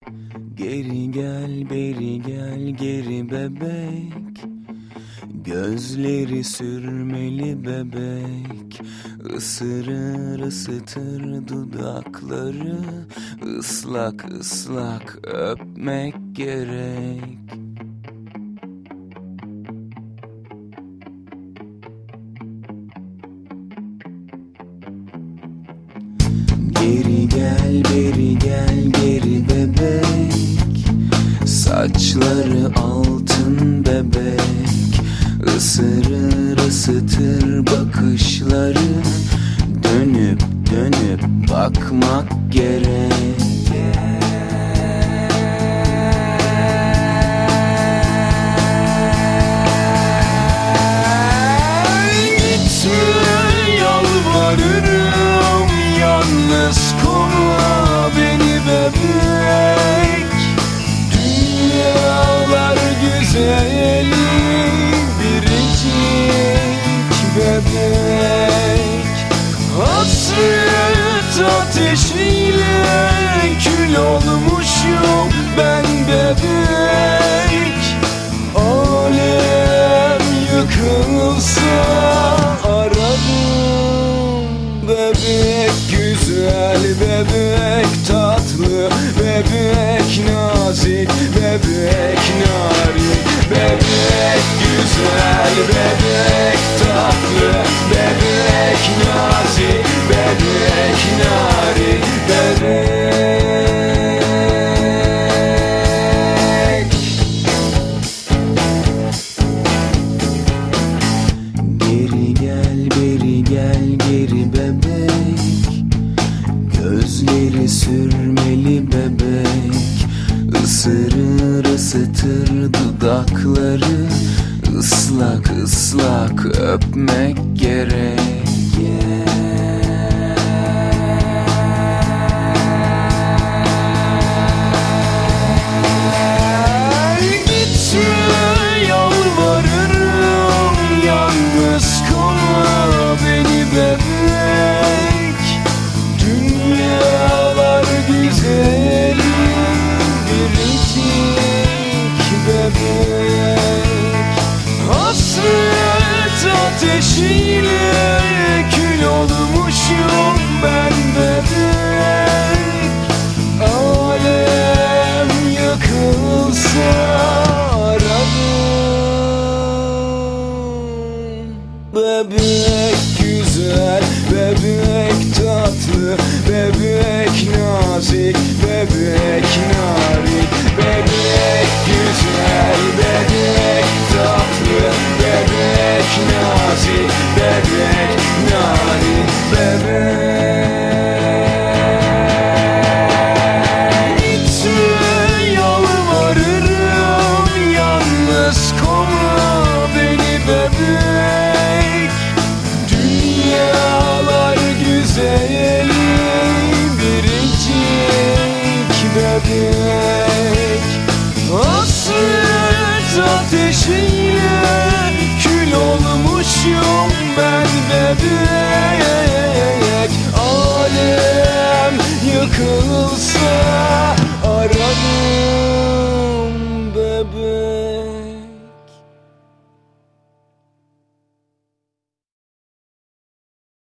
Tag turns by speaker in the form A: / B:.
A: Geri gel, beri gel, geri bebek. Gözleri sürmeli bebek. Isırır, ısıtır dudakları. Islak ıslak öpmek gerek. Geri gel, beri gel, geri bebek. Saçları altın bebek. Isırır, ısıtır bakışları. Dönüp dönüp bakmak gerek. Gitme yalvarırım, yalnız kovma beni bebek. Dünyalar güzeli biricik bebek. Hasret ateşiyle kül olmuşum ben bebek. Alem yıkılsa ararım bebek. Güzel bebek, tatlı bebek, nazik bebek, narin bebek. Güzel bebek, tatlı bebek, nazik bebek, narin bebek. Geri gel, beri gel, geri bebek. Gözleri sürmeli bebek. Isırır, ısıtır dudakları. Islak ıslak öpmek gerek. Gitme yalvarırım, yalnız kalma beni bebek. Dünyalar güzeli biricik bebek. Hasret ateşiyle kül olmuşum ben bebek. Alem yıkılsa ararım bebek. Güzel bebek, tatlı bebek, nazik bebek, narin bebek. Güzel bebek, tatlı bebek, nazik bebek, narin bebek. Gitme yalvarırım, yalnız kovma beni bebek. Dünyalar güzeli biricik bebek. Hasret ateşiyle kül olmuşum ben bebek.